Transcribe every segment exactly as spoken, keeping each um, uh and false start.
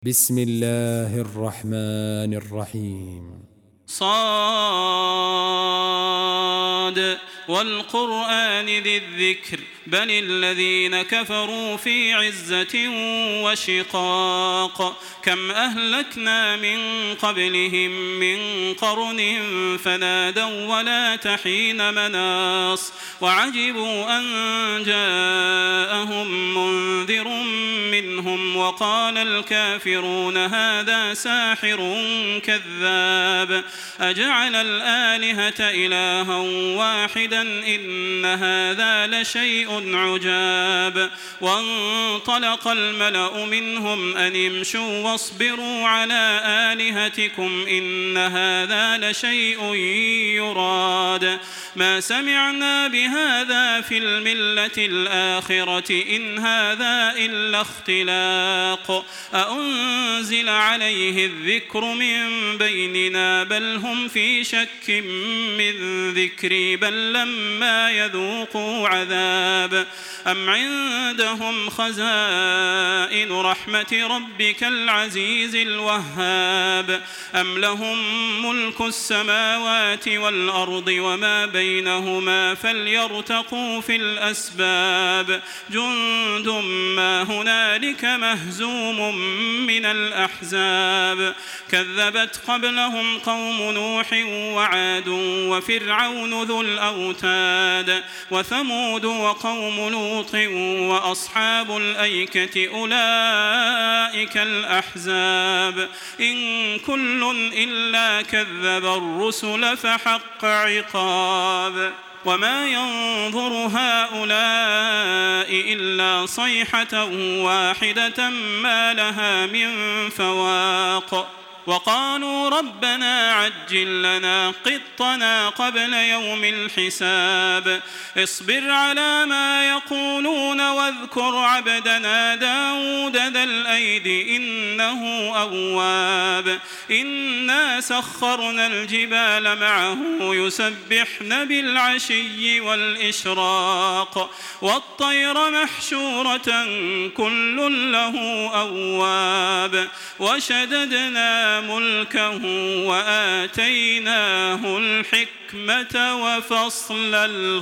بسم الله الرحمن الرحيم. صاد والقرآن ذي الذكر بل الذين كفروا في عزة وشقاق كم أهلكنا من قبلهم من قرن فنادوا ولا تحين مناص وعجبوا أن جاءهم منذر منهم وقال الكافرون هذا ساحر كذاب أجعل الآلهة إلها واحدا إن هذا لشيء عجاب وانطلق الملأ منهم أن امشوا واصبروا على آلهتكم إن هذا لشيء يراد ما سمعنا بهذا في الملة الآخرة إن هذا إلا اختلاق أأنزل عليه الذكر من بيننا بل هم في شك من ذكري بل لما يذوقوا عذاب أم عندهم خزائن رحمة ربك العزيز الوهاب أم لهم ملك السماوات والأرض وما بينهما فليرتقوا في الأسباب جند ما هنالك مهزوم من الأحزاب كذبت قبلهم قوم نوح وعاد وفرعون ذو الأوتاد وثمود وقوم لوط وأصحاب الأيكة أولئك الأحزاب إن كل إلا كذب الرسل فحق عقاب وما ينظر هؤلاء إلا صيحة واحدة ما لها من فواق وقالوا ربنا عجل لنا قطنا قبل يوم الحساب اصبر على ما يقولون واذكر عبدنا داود ذا الأيد إنه أواب إنا سخرنا الجبال معه يسبحن بالعشي والإشراق والطير محشورة كل له أواب وشددنا ملكه وآتيناه الحكمة وفصل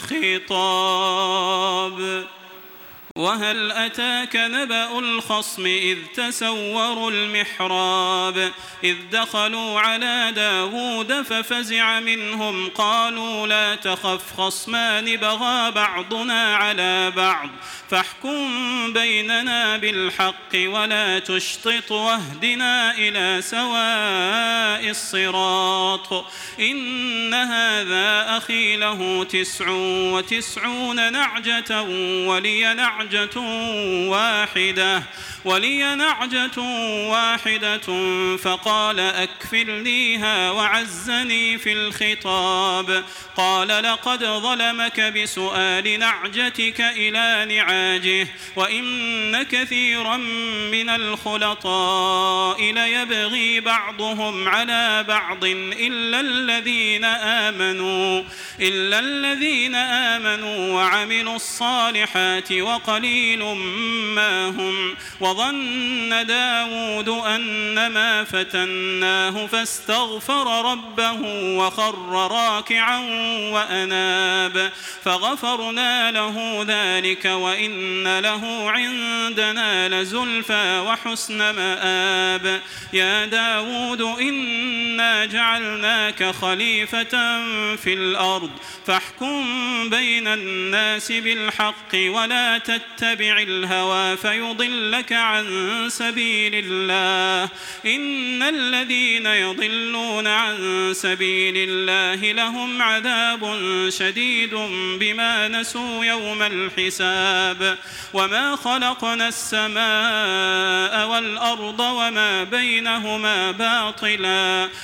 الخطاب وهل أتاك نبأ الخصم إذ تسوروا المحراب إذ دخلوا على داود ففزع منهم قالوا لا تخف خصمان بغى بعضنا على بعض فاحكم بيننا بالحق ولا تشطط واهدنا إلى سواء الصراط إن هذا أخي له تسع وتسعون نعجة ولي نعجة واحدة ولي نعجة واحدة فقال أكفلنيها وعزني في الخطاب قال لقد ظلمك بسؤال نعجتك إلى نعاجه وإن كثيرا من الخلطاء ليبغي بعضهم على بعض إلا الذين آمنوا إلا الذين آمنوا وعملوا الصالحات وقليل ما هم وظن داود أنما فتناه فاستغفر ربه وخر راكعا وأناب فغفرنا له ذلك وإن له عندنا لزلفى وحسن مآب يا داود إنا جعلناك خليفة في الأرض فاحكم بين الناس بالحق ولا تتبع الهوى فيضلك عن سبيل الله إن الذين يضلون عن سبيل الله لهم عذاب شديد بما نسوا يوم الحساب وما خلقنا السماء والأرض وما بينهما باطلا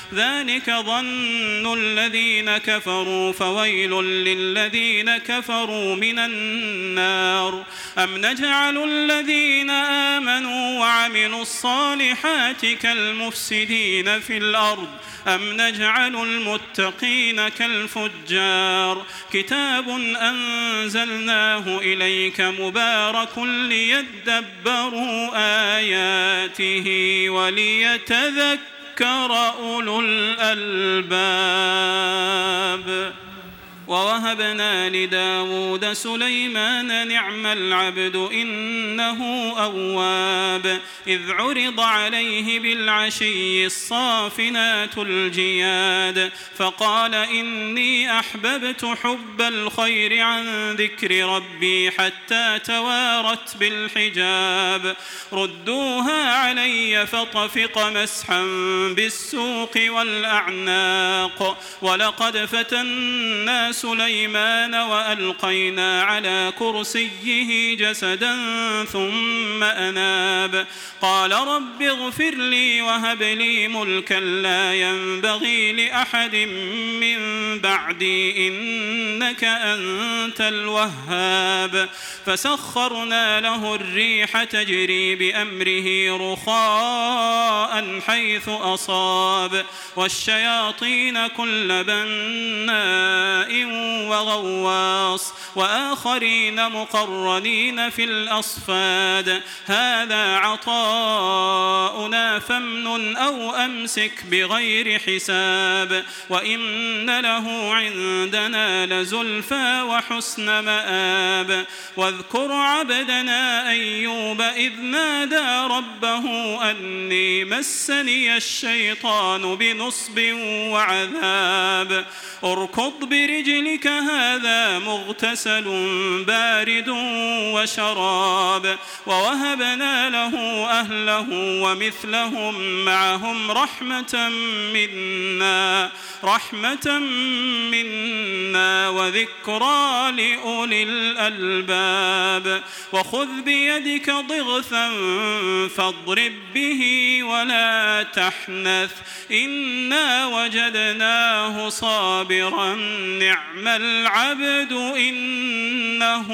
ذلك ظن الذين كفروا فويل للذين كفروا من النار أم نجعل الذين آمنوا وعملوا الصالحات كالمفسدين في الأرض أم نجعل المتقين كالفجار كتاب أنزلناه إليك مبارك ليدبروا آياته وليتذكر أولو الألباب ووهبنا لداود سليمان نعم العبد إنه أواب إذ عرض عليه بالعشي الصافنات الجياد فقال إني أحببت حب الخير عن ذكر ربي حتى توارت بالحجاب ردوها علي فطفق مسحا بالسوق والأعناق ولقد فتنا سليمان وألقينا على كرسيه جسدا ثم أناب قال رب اغفر لي وهب لي ملكا لا ينبغي لأحد من بعدي إنك أنت الوهاب فسخرنا له الريح تجري بأمره رخاء حيث أصاب والشياطين كل بناء وغواص وآخرين مقرنين في الأصفاد هذا عطاؤنا فامنن أو أمسك بغير حساب وإن له عندنا لزلفى وحسن مآب واذكر عبدنا أيوب إذ نادى ربه أني مسني الشيطان بنصب وعذاب اركض برجلك هذا مغتسل بارد وشراب ووهبنا له أهله ومثلهم معهم رحمة منا رحمة منا وذكرى لأولي الألباب وخذ بيدك ضغثا فاضرب به ولا تحنث إنا وجدناه صابرا نعم العبد إنه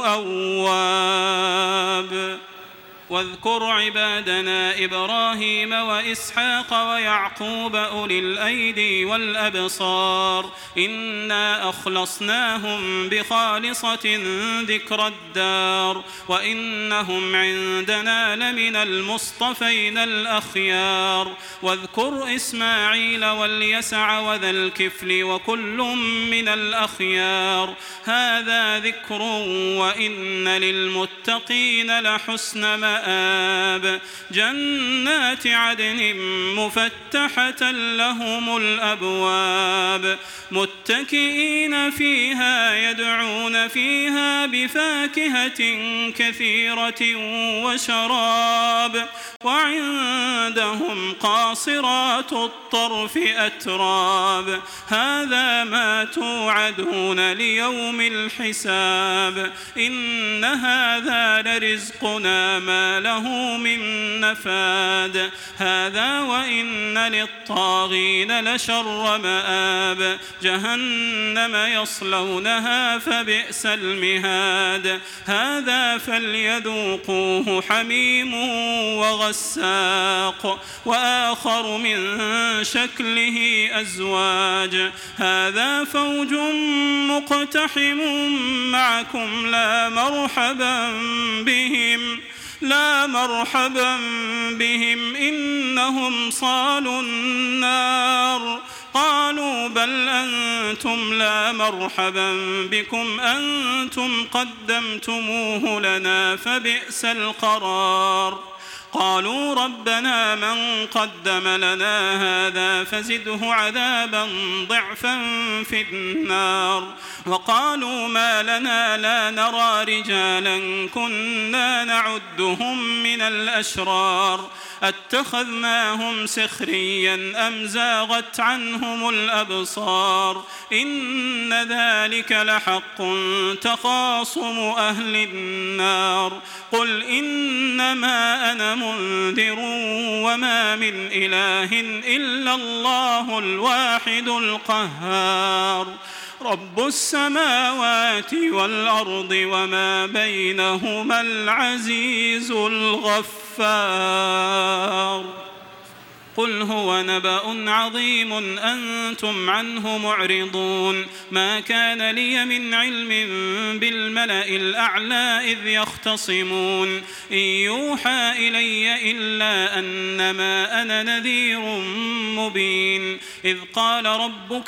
أواب واذكر عبادنا إبراهيم وإسحاق ويعقوب أولي الأيدي والأبصار إنا أخلصناهم بخالصة ذكر الدار وإنهم عندنا لمن المصطفين الأخيار واذكر إسماعيل واليسع وذا الكفل وكل من الأخيار هذا ذكر وإن للمتقين لحسن مآب جنات عدن مفتحة لهم الأبواب متكئين فيها يدعون فيها بفاكهة كثيرة وشراب وعندهم قاصرات الطرف أتراب هذا ما توعدون ليوم الحساب إن هذا لرزقنا ما له من نفاد هذا وإن للطاغين لشر مآب جهنم يصلونها فبئس المهاد هذا فليذوقوه حميم وغساق وآخر من شكله أزواج هذا فوج مقتحم معكم لا مرحبا بهم لا مرحبا بهم إنهم صالوا النار قالوا بل أنتم لا مرحبا بكم أنتم قدمتموه لنا فبئس القرار قالوا ربنا من قدم لنا هذا فزده عذابا ضعفا في النار وقالوا ما لنا لا نرى رجالا كنا نعدهم من الأشرار أتخذناهم سخريا أم زاغت عنهم الأبصار إن ذلك لحق تخاصم أهل النار قل إنما أنا منذر وما من إله إلا الله الواحد القهار رب السماوات والأرض وما بينهما العزيز الغفار قل هو نبأ عظيم أنتم عنه معرضون ما كان لي من علم بالملأ الأعلى إذ يختصمون إن يوحى إلي إلا أنما أنا نذير مبين إذ قال ربك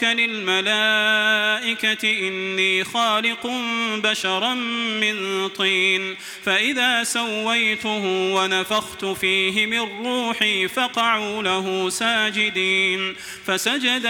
للملائكة إني خالق بشرا من طين فإذا سويته ونفخت فيه من روحي فقعوا له ساجدين فسجد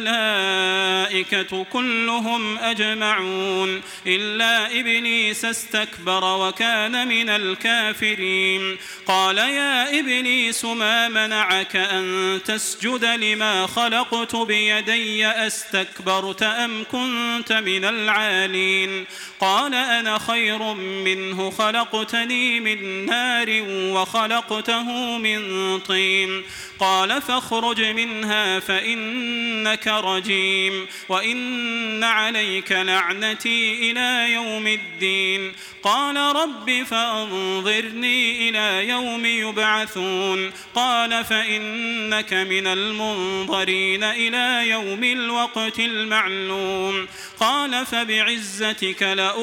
الملائكة كلهم أجمعون إلا إبليس استكبر وكان من الكافرين قال يا إبليس ما منعك أن تسجد لما خلقت بيدي أستكبرت أم كنت من العالين قال أنا خير منه خلقتني من نار وخلقته من طين قال فاخرج منها فإنك رجيم وإن عليك لعنتي إلى يوم الدين قال رب فأنظرني إلى يوم يبعثون قال فإنك من المنظرين إلى يوم الوقت المعلوم قال فبعزتك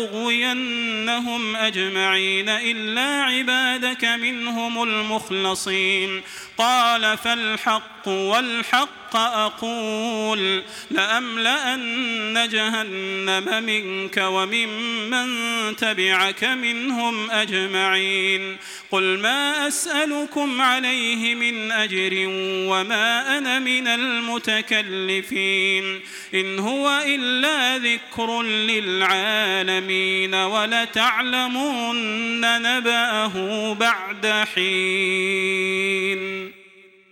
لأغوينهم أجمعين إلا عبادك منهم المخلصين قال فالحق والحق أقول لأملأن جهنم منك وممن تبعك منهم أجمعين قل ما أسألكم عليه من أجر وما أنا من المتكلفين إن هو إلا ذكر للعالمين ولتعلمن نبأه بعد حين.